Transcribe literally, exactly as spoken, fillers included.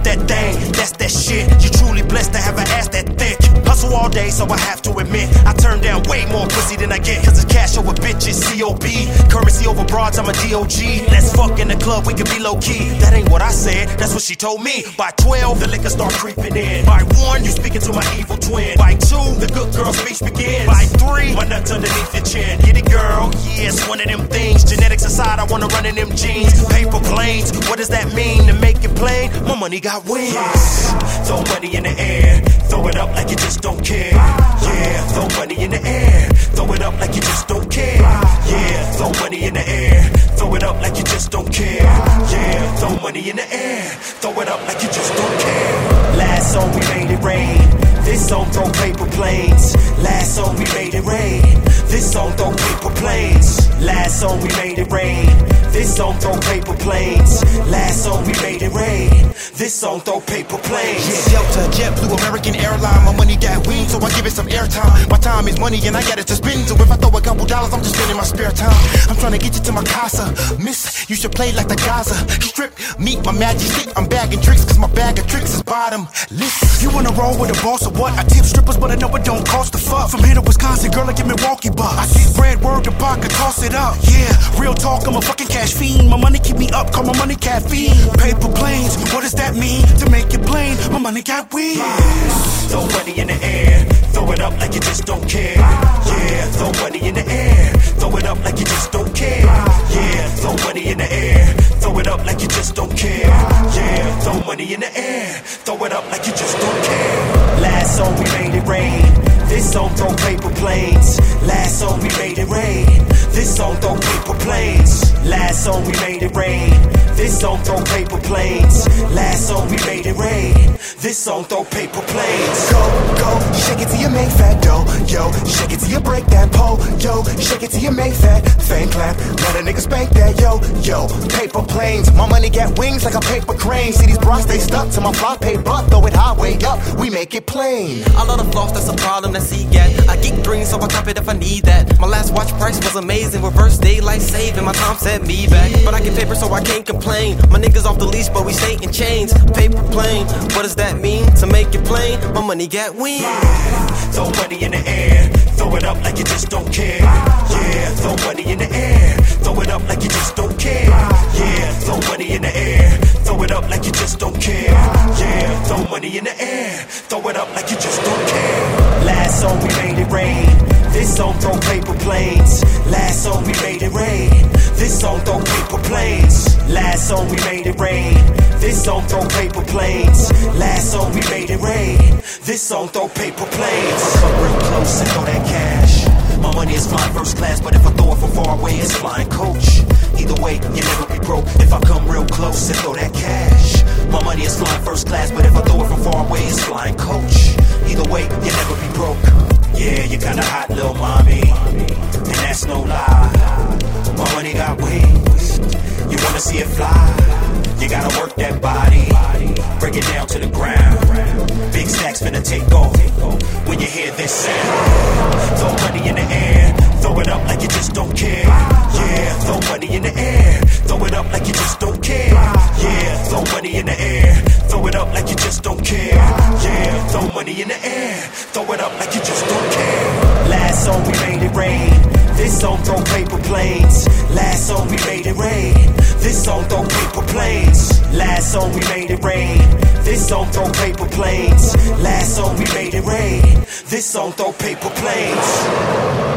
that thing, that's that shit. You truly blessed to have an ass that thick. Hustle all day, so I have to admit I turn down way more pussy than I get. Cause it's cash over bitches, C O B. Currency over broads, I'm a D O G. Let's fuck in the club, we can be low key. That ain't what I said, that's what she told me. By twelve, the liquor start creeping in. By one, you speaking to my evil twin. By two, the good girl speech begins. By three, my nuts underneath your chin. Get it, girl? Yeah, it's one of them things. Genetics aside, I wanna run in them jeans. Paper planes, what does that mean? To make it plain, my money got wings. Throw money in the air, throw it up like you just don't care. Yeah, throw money in the air, throw it up like you just don't care. Yeah, throw money in the air, throw it up like you just don't care. Yeah, throw money in the air, throw it up like you just don't care. Last song we made it rain. This song throw paper planes. Last song we made it rain. This song throw paper planes. Last song we made it rain. This song throw paper planes. Last song we made it rain. This song throw paper planes. Yeah, Delta, JetBlue, American Airline. My money got wings, so I give it some airtime. My time is money and I got it to spend. So if I throw a couple dollars, I'm just spending my spare time. I'm trying to get you to my casa. Miss, you should play like the Gaza. Strip, meet my magic stick. I'm bagging tricks, cause my bag of tricks is bottom. Listen, you wanna roll with a boss or what? I tip strippers, but I know it don't cost a fuck. From here to Wisconsin, girl, I get Milwaukee bucks. I get bread, word to pocket, toss it up. Yeah, real talk, I'm a fucking cash fiend. My money keep me up, call my money caffeine. Paper planes, what does that mean? To make it plain, my money got wings. Throw money in the air, throw it up like you just don't care. Yeah, throw money in the air, throw it up like you just don't care. Yeah, throw money in the air, throw it up like you just don't care. Yeah, throw money in the air, throw it up like you just don't care. Last song we made it rain. This song throw paper planes. Last song we made it rain. This song throw paper planes. Last song we made it rain. This song throw paper planes. Last song we made it rain. This song throw paper planes. Go, go, shake it till you make fat dough. Yo, shake it till you break that pole. Yo, shake it till you make that thing clap. Let a nigga spank that. Yo, yo, paper planes. My money got wings like a paper crane. See these bras, they stuck to my fly paper. Throw it highway up, we make it plain. I love the floss, that's a problem that C get. I get green, so I cop it if I need that. My last watch price was amazing. Reverse daylight saving, my time set me back. But I get paper, so I can't complain. My niggas off the leash, but we stay in chains. Paper plane, what does that mean? To make it plain, my money got wings. Throw money in the air, throw it up like you just don't care. Yeah, throw money in the air, throw it up like you just don't care. Yeah, throw money in the air, throw it up like you just don't care. Yeah, throw money in the air, throw it up like you just don't care. Last song we made it rain. This song throw paper planes. Last song we made it rain. This song throw paper planes. Last song we made it rain. This song throw paper planes. Last song we made it rain. This song throw paper planes. If I come real close and throw that cash, my money is flying first class, but if I throw it from far away, it's flying coach. Either way, you never be broke. If I come real close and throw that cash, my money is flying first class, but if I throw it from far away, it's flying coach. Either way, you never be broke. Yeah, you kinda hot, little mommy, and that's no lie. My money got wings, you wanna see it fly. You gotta work that body, break it down to the ground. Big stacks finna take off when you hear this sound. Throw money in the air, throw it up like you just don't care. Yeah, throw money in the air, throw it up like you just don't care. Yeah, throw money in the air, throw it up like you just don't care. Yeah, throw money in the air, throw it up like you just don't care. Last song we made it rain. This song throw paper planes. Last song we made it rain. This song throw paper planes. Last song we made it rain. This song throw paper planes. Last song we made it rain. This song throw paper planes.